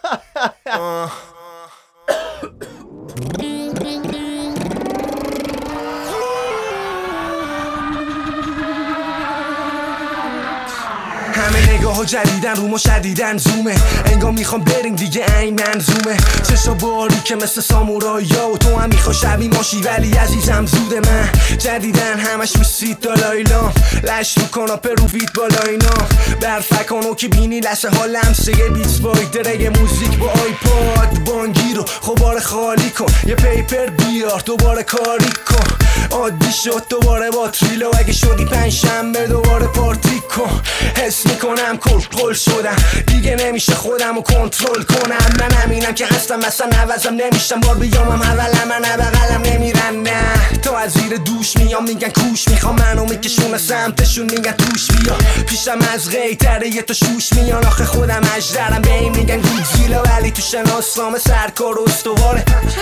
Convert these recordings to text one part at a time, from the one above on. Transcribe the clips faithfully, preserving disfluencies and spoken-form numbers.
همه نگاه ها جدیدن رو ما شدیدن زومه، انگار میخوام بریم دیگه این منظومه. چشا باری که مثل سامورایی و تو هم میخوای شبی ماشی، ولی عزیزم زوده. من جدیدن همش میسید دالایلام، لش رو کاناپه رو بیت بالا اینا، برفکانو که بینی لسه ها لمسه بیت باید درگه موزیک با آیپاد بانگی رو خوباره خالی کن، یه پیپر بیار دوباره کاری کن. عادی شد دوباره با تریلو، اگه شدی پنجشنبه دوباره پارتی کن. حس میکنم کل قل شدم دیگه نمیشه خودم رو کنترل کنم. من همینم که هستم مثلا نوازم نمیشم، بار بیامم اولم من بغلم نمیرن. نه تا از زیر دوش میام میگن کوش میخوام منو میکشونه سمتشون میگن توش بیا. پیشم از غیتره یه تا شوش میان، آخه خودم اجدرم به این میگن گودزیلا، ولی تو شناسنامه سرکار استواره.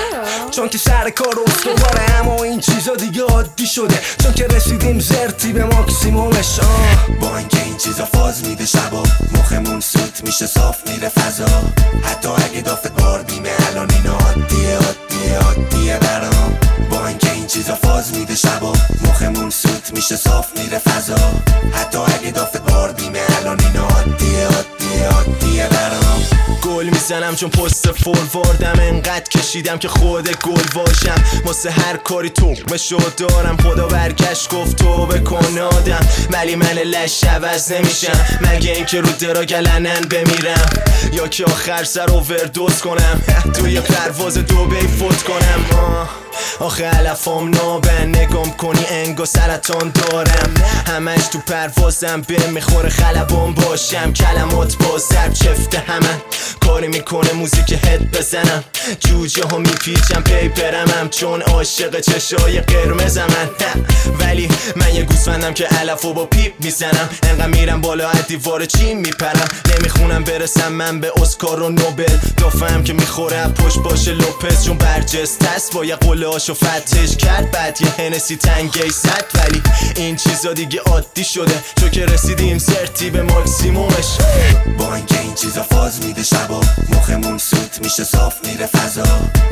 چون که سر کار استواره، اما این چیزا دیگه عادی شده چون که رسیدیم زرتی به ماکسیمومش. با اینکه این چیزا فاز میده شبا، مخمون سوت میشه صاف میره فضا. حتی اگه دافت بار بیمه الان اینا عادیه عادیه عادیه برام. با اینکه این چیزا فاز میده شبا، مخمون سوت میشه صاف میره فضا. حتی اگه دافت بار بیمه الان اینا عادیه عادیه عادیه برام. گل میزنم چون پست فورواردم، انقدر کشیدم که خود گل باشم. واسه هر کاری تومشو دارم، خدا برگشت گفت تو بکن آدم، ولی من لش عوض نمیشم. مگه اینکه رو درا گلنن بمیرم، یا که آخر سر اووردوز کنم توی پرواز دوبی فوت کنم. آخه علفام نابن، نگام کنی انگا سرطان دارم. همش تو پروازم به میخوره خلبان باشم، کلمات با ضرب چفته همه کاری میکنه موزیک هد بزنم. جوجه ها میپیچم پیپرمم چون عاشق چشای قرمزم من. ولی من یه گوسفندم که علفو با پیپ میزنم، انقدر میرم بالا از دیوار چین میپرم. نمیخونم برسم من به اسکار و نوبل، دافم که میخوره پشت باشه لوپز، چون برجسته است با یه قله هاشو فتش کرد. بعد یه هنسی تنگی صد، ولی این چیزا دیگه عادی شده چون که رسیدیم زرتی به ماکسیمومش. با اینکه این چیزا فاز میده شبا، مخمون سوت میشه صاف میره فضا.